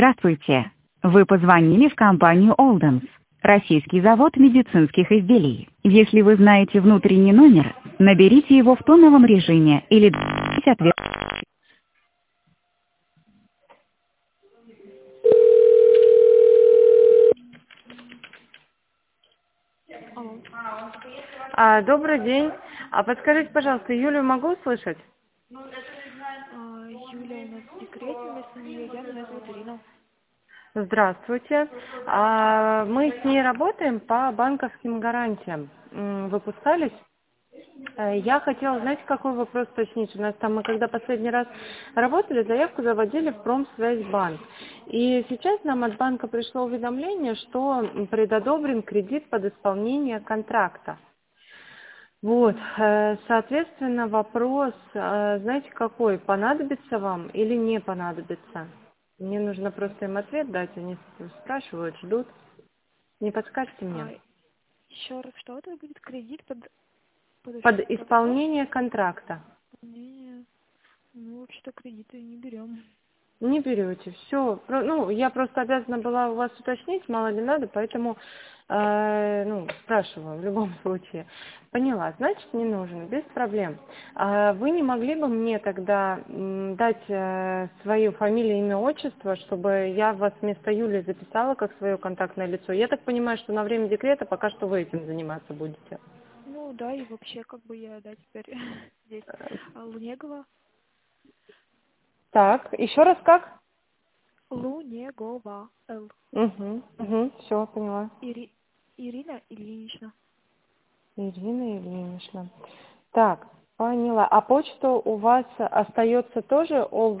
Здравствуйте. Вы позвонили в компанию Олденс, российский завод медицинских изделий. Если вы знаете внутренний номер, наберите его в тоновом режиме или дайте ответ. Алло. Добрый день. Подскажите, пожалуйста, Юлю могу услышать? Юля у нас в декрете, вместо нее меня зовут Ирина. Здравствуйте. Мы с ней работаем по банковским гарантиям. Выпускались? Я хотела, знаете, какой вопрос уточнить. У нас там, мы когда последний раз работали, заявку заводили в Промсвязьбанк. И сейчас нам от банка пришло уведомление, что предодобрен кредит под исполнение контракта. Вот, соответственно, вопрос, знаете, какой, понадобится вам или не понадобится? Мне нужно просто им ответ дать, они спрашивают, ждут. Не подскажете мне? Еще раз, что это будет? Кредит под Под что? исполнение контракта. Не, ну вообще-то кредиты не берем. Не берете, все. Ну, я просто обязана была у вас уточнить, мало ли надо, поэтому, спрашиваю в любом случае. Поняла, значит, не нужен, без проблем. Вы не могли бы мне тогда дать свою фамилию, имя, отчество, чтобы я вас вместо Юли записала как свое контактное лицо? Я так понимаю, что на время декрета пока что вы этим заниматься будете. Ну да, и вообще как бы я, да, теперь здесь. Лунегова. Так, еще раз как? Лунегова. Л. Угу, все, поняла. Ирина Ильинична. Ирина Ильинична. Так, поняла. А почта у вас остается тоже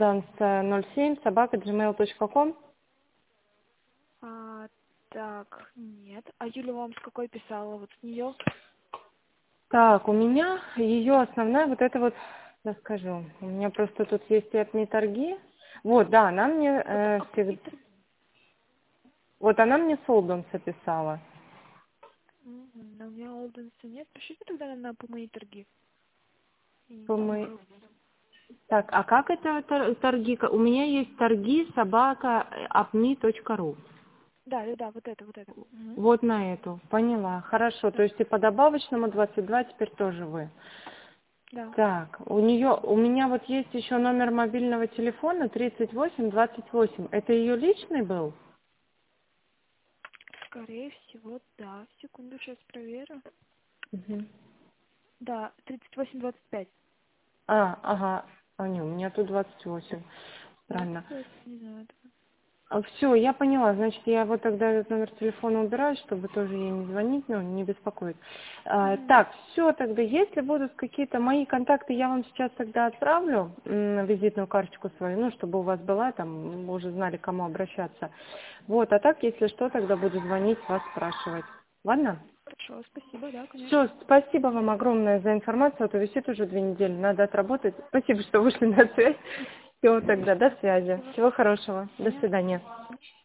oldance07@gmail.com? Так, нет. А Юля вам с какой писала? Вот с нее? Так, у меня ее основная вот это вот, я скажу, у меня просто тут есть и торги. Вот, да, она мне вот она мне с Олданса писала. Но у меня Олденса нет. Пишите тогда на по мои торги. Так, а как это торги? У меня есть торги @apni.ru. Да, вот это. Угу. Вот на эту, поняла. Хорошо, Да. то есть и по добавочному 22 теперь тоже вы. Да. Так, у меня вот есть еще номер мобильного телефона 3828. Это ее личный был? Скорее всего, да. Секунду, сейчас проверю. Угу. Да, 3825. Ага. Не, у меня тут 28. Странно. 28, не знаю. Все, я поняла. Значит, я вот тогда этот номер телефона убираю, чтобы тоже ей не звонить, не беспокоить. Так, все тогда. Если будут какие-то мои контакты, я вам сейчас тогда отправлю визитную карточку свою, чтобы у вас была, там, вы уже знали, к кому обращаться. Вот, а так, если что, тогда буду звонить, вас спрашивать. Ладно? Хорошо, спасибо, да, Все, конечно. спасибо вам огромное за информацию, а то висит уже 2 недели, надо отработать. Спасибо, что вышли на связь. Все, тогда до связи. Всего хорошего. До Понятно. свидания.